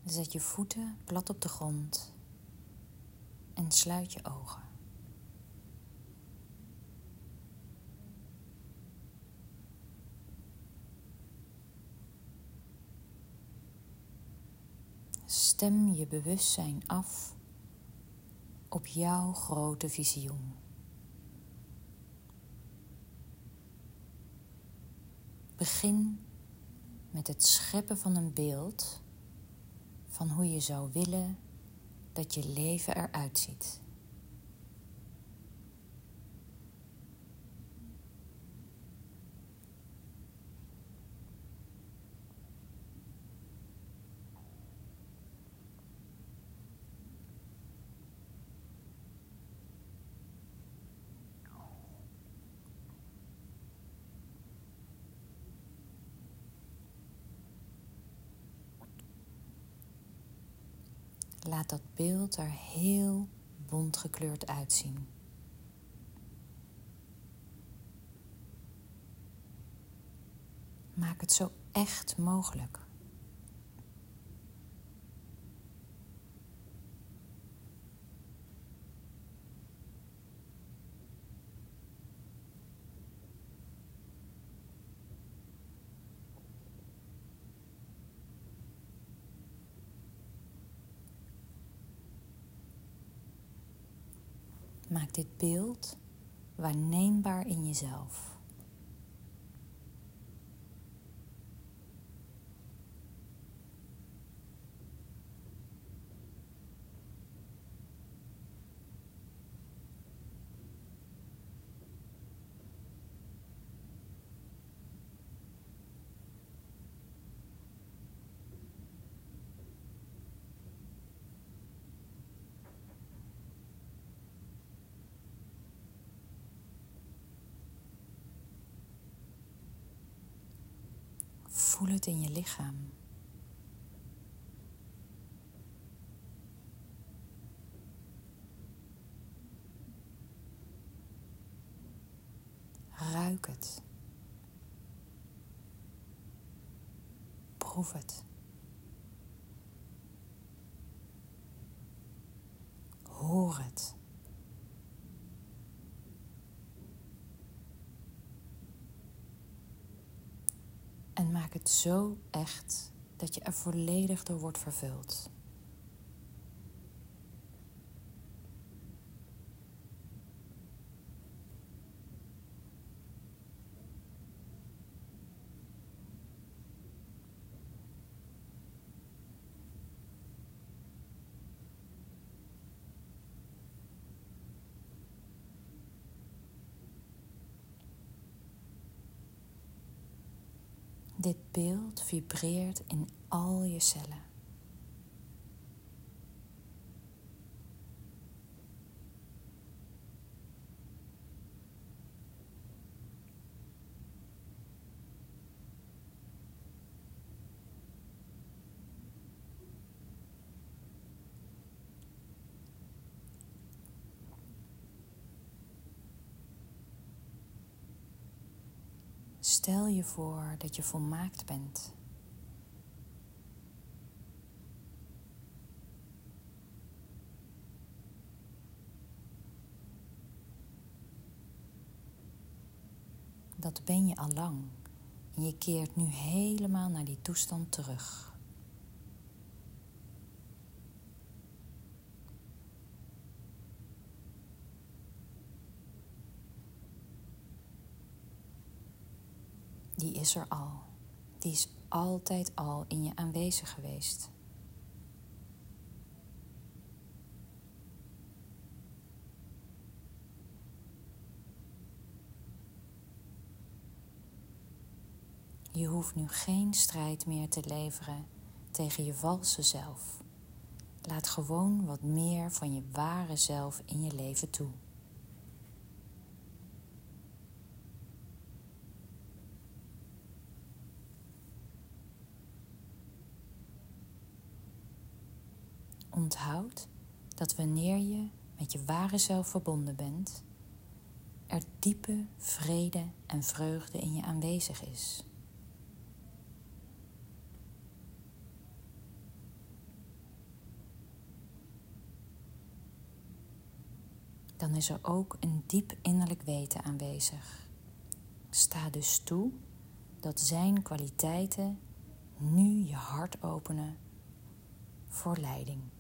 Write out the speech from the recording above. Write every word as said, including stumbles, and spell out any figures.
Zet je voeten plat op de grond en sluit je ogen. Stem je bewustzijn af op jouw grote visioen. Begin met het scheppen van een beeld van hoe je zou willen dat je leven eruit ziet. Laat dat beeld er heel bont gekleurd uitzien. Maak het zo echt mogelijk. Maak dit beeld waarneembaar in jezelf. Voel het in je lichaam. Ruik het. Proef het. Hoor het. En maak het zo echt dat je er volledig door wordt vervuld. Dit beeld vibreert in al je cellen. Stel je voor dat je volmaakt bent. Dat ben je al lang en je keert nu helemaal naar die toestand terug. Die is er al. Die is altijd al in je aanwezig geweest. Je hoeft nu geen strijd meer te leveren tegen je valse zelf. Laat gewoon wat meer van je ware zelf in je leven toe. Onthoud dat wanneer je met je ware zelf verbonden bent, er diepe vrede en vreugde in je aanwezig is. dan is er ook een diep innerlijk weten aanwezig. Sta dus toe dat zijn kwaliteiten nu je hart openen voor leiding.